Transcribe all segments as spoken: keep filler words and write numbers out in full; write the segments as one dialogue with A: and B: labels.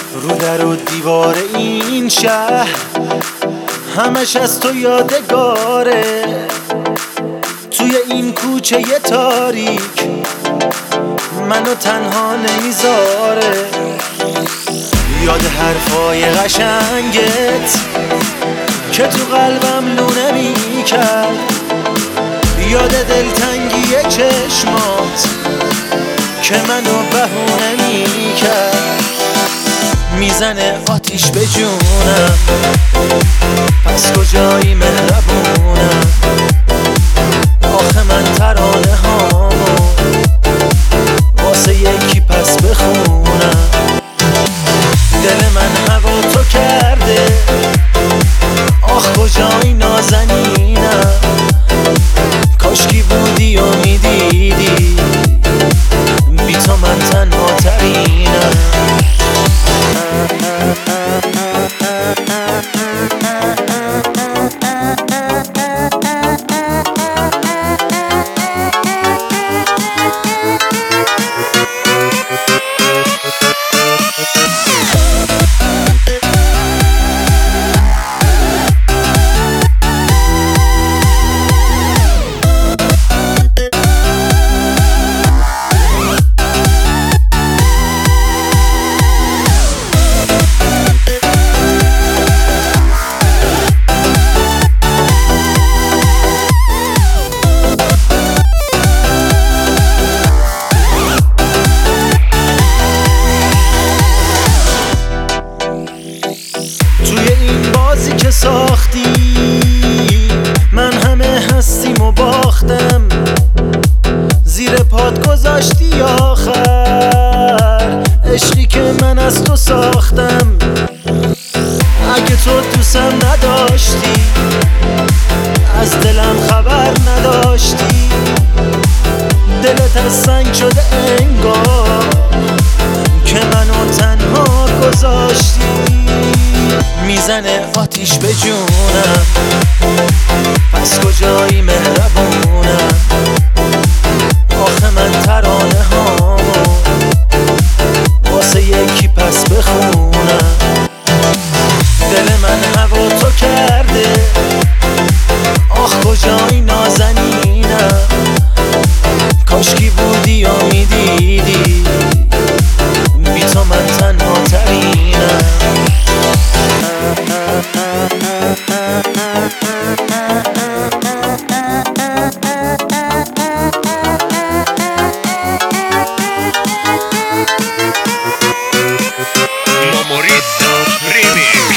A: رو در و دیوار این شهر همش از تو یادگاره، توی این کوچه ی تاریک منو تنها نمیذاره. یاد حرفای قشنگت که تو قلبم لونه میکرد، یاد دلتنگی چشمات که منو بهونه میکرد. میزنه آتیش به جونم، پس کجایی مهربونم؟ آخه من ترانه هامو واسه یکی پس بخونم. دل من هوا تو کرده، آخ کجایی نازنینم؟ کاشکی بودی و میدیدی بی تو من تنها ترینم. بازی که ساختی من همه هستیم و باختم، زیر پات گذاشتی آخر عشقی که من از تو ساختم. اگه تو دوستم نداشتی از دلم خبر نداشتی، دلت از سنگ شده انگار که منو تنها گذاشتی. میزنه آتیش به جونم، پس کجایی مهربونم؟ آخه من ترانه هامو واسه یکی پس بخونم. دل من هوا تو کرده، آخ کجایی نازنینم؟ کاشکی بودی و میدیدی بی تو من تنها ترینم.
B: Momorito Remix.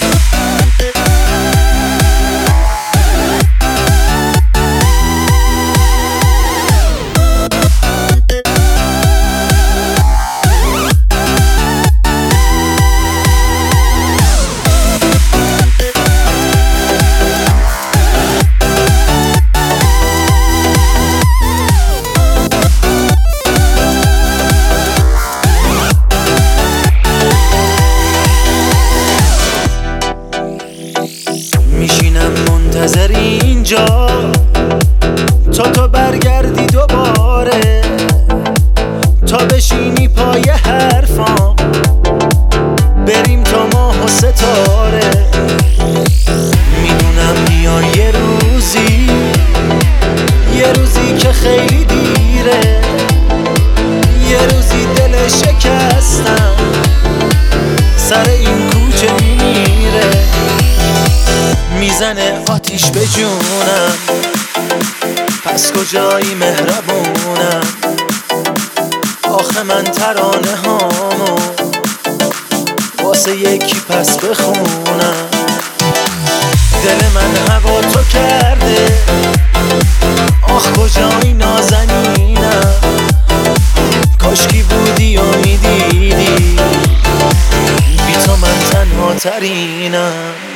A: میشینم منتظر اینجا تا تو برگردی دوباره، تا بشینی پای حرفام بریم تا ماه و ستاره. میدونم میاد یه روزی، یه روزی که خیلی دیره، یه روزی دل شکستم سر این کوچه میمیره. میزنه آتیش به جونم، پس کجایی مهربونم؟ آخه من ترانه هامو واسه یکی پس بخونم. دل من هوا تو کرده، آخ کجایی نازنینم؟ کاشکی بودی و میدیدی بی تو من تنها ترینم.